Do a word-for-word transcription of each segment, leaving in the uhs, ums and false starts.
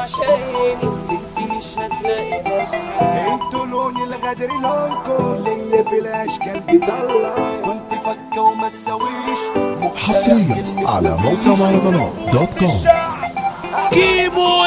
وعشاني انت مش هتلاقي نصي. انتوا لون الغدر لونكم ليا في الاشكال دي طلع. كنت فكه وما تساويش حصريا على موقع مهرجانات دوت كوم. كيمو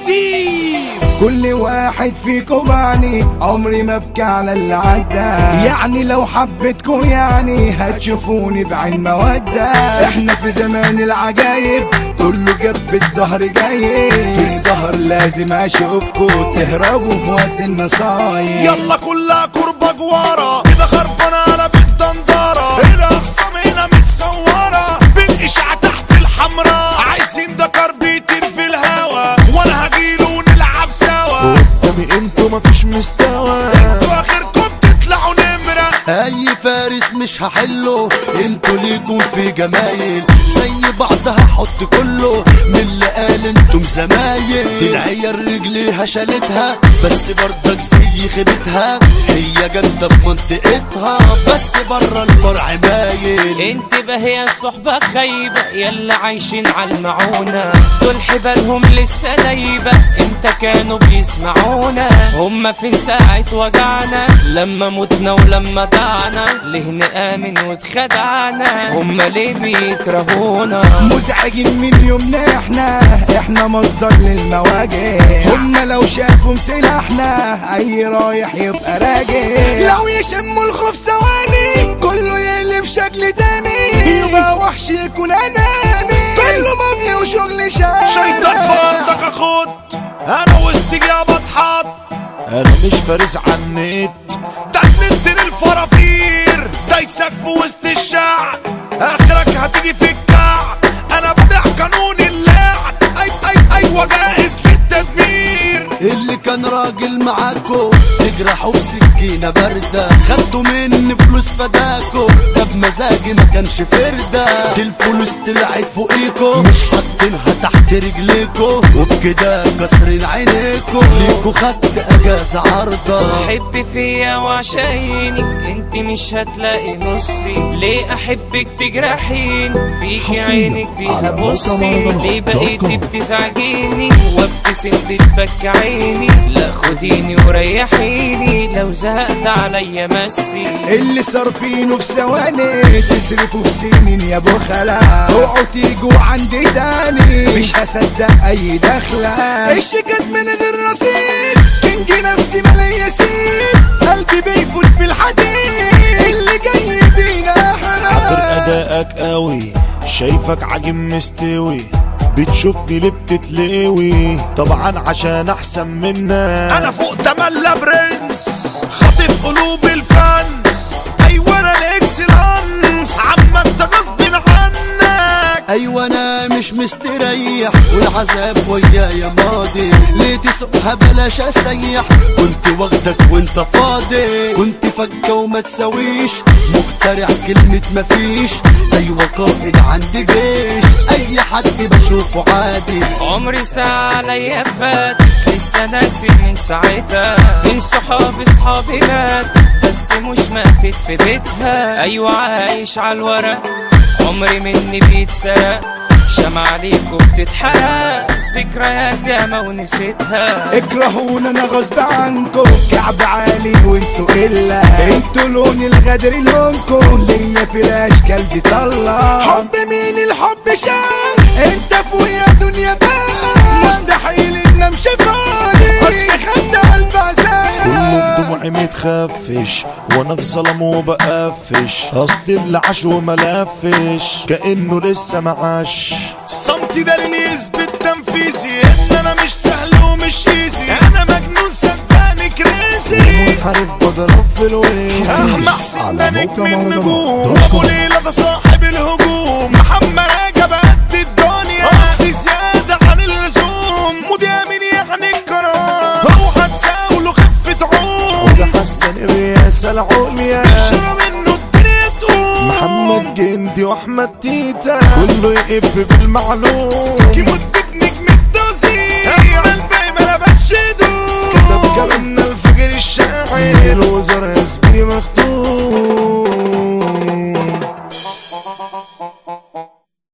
الدين كل واحد فيكم يعني عمري ما ابكي على اللي عدى. يعني لو حبيتكم يعني هتشوفوني بعين مودة. احنا في زمان العجايب كله جنب الظهر جاي. في السهر لازم اشوفكم تهربوا في وقت النصايب. يلا كلها كربة جوارة كده خربانة على بيت دندارة. الاخصام هنا متصورة بالاشعة تحت الحمراء. عايزين ده كربيتين في الهوا وانا هجيله ونلعب سوا. قدامي انتوا مفيش مستوى. انتوا اخركم تطلعوا نمرة. اي فارس مش هحله. انتوا ليكم في جمايل زي بعض هحط كله. من اللي قال انتم زمايل. العيال رجليها شالتها بس برضك زي خدتها. هي جامدة في منطقتها بس بره الفرع مايل. انتبه يا الصحبة خايبة يلا عايشين على المعونة. دول حبالهم لسه دايبة امتى كانوا بيسمعونا. هما فين ساعة وجعنا لما متنا ولما دعنا. ليه نآمن واتخدعنا هما ليه بيكرهونا. مزعجين من يومنا احنا احنا مصدر للمواجع. هما لو شافوا سلاحنا اي رايح يبقى راجع. لو يشموا الخوف ثواني كله يقلب شكل تاني. يبقى وحش يكون اناني كله مافيا وشغل شاي. شيطان فوقك اخد انا واستجابة اتحط. انا مش فارس عنيت ده النت للفرافير. دايسك في وسط الشعب اخرك هتيجي في الكعب. انا بدع قانون اللعب اي اي ايوه جاهز للتدمير. اللي كان راجل معاكو تجرحوا بسكينة باردة. خدتوا مني فلوس فداكو ده بمزاجي ما كانش فردة. دي الفلوس طلعت فوقيكو مش حاطينها تحت رجليكو. وبكده كسرين عينيكو ليكو خدت اجازة عارضة. حب فيا وعشايني انت مش هتلاقي نصي. ليه احبك تجرحيني فيكي عينك بيها بصي. ليه بقيتي بتزعجيني وابتسم بتبكي عيني. لا خديني وريحيني لو زهقت عليا مسي. اللي صارفينه في ثواني تصرفوا في سنين يا ابو خلا. اوعوا تيجوا عندي تاني مش هصدق اي دخله. الشيكات من غير رصيد كنجي نفسي مالية سيد. قلبي بيفوت في الحديد اللي جاي بينا حاضر حرام. ادائك قوي شايفك عجم مستوي. بتشوفني ليه بتتلقوي طبعا عشان احسن منا. انا فوق تملى برنس خاطف قلوب الفانس. ايوه انا الاكسلانس عمك ده غصب عنك. ايوه انا مش مستريح والعذاب ويايا ماضي. ليه تسوقها بلاش اسيح كنت واخدك وانت فاضي. كنت فكه وما تساويش مخترع كلمة مفيش. ايوه قائد عندي جيش اي حد بشوفه عادي. عمري ساعة عليا فات لسه ناسي من ساعتها. فين صحابي صحابي مات بس مش ماتت في بيتها. ايوه عايش على الورق عمري مني بيتسرق. شمع عليكم بتتحرق ذكريات ياما ونسيتها. اكرهونا انا غصب عنكم كعب عالي وانتوا الا. انتوا لون الغدر لونكم ليا في الاشكال دي طلع. حب مين الحب شان انت فوق يا دنيا بقى. مستحيل ان امشي فاضي اصل خدت قلب عزاز. كله في دموعي متخفش وانا في ظلم وبقفش. اصل اللي عاش وملفش كأنه لسه معاش. صمتي ده اللي يثبت تنفيذي ان انا مش سهل ومش ايزي. انا مجنون صدقني كريزي منحرف بضرب في الويز. احمد حسين ده نجم النجوم وابو ليلى ده صاحب الهجوم. محمد رجب قد الدنيا اصلي زيادة عن اللزوم. مدامن يعني الكرام اوعى تساوله خفة عوم. وده حسن الرئاسة العليا اشرب منه الدنيا تقوم. محمد جندي واحمد تيتا كله يقب بالمعلوم. كيمو نجم الدوزي هي قلبي ما لبسش دوم. كتب كلامنا الفجر الشاعر الوزراء يا زميلي مكتوب.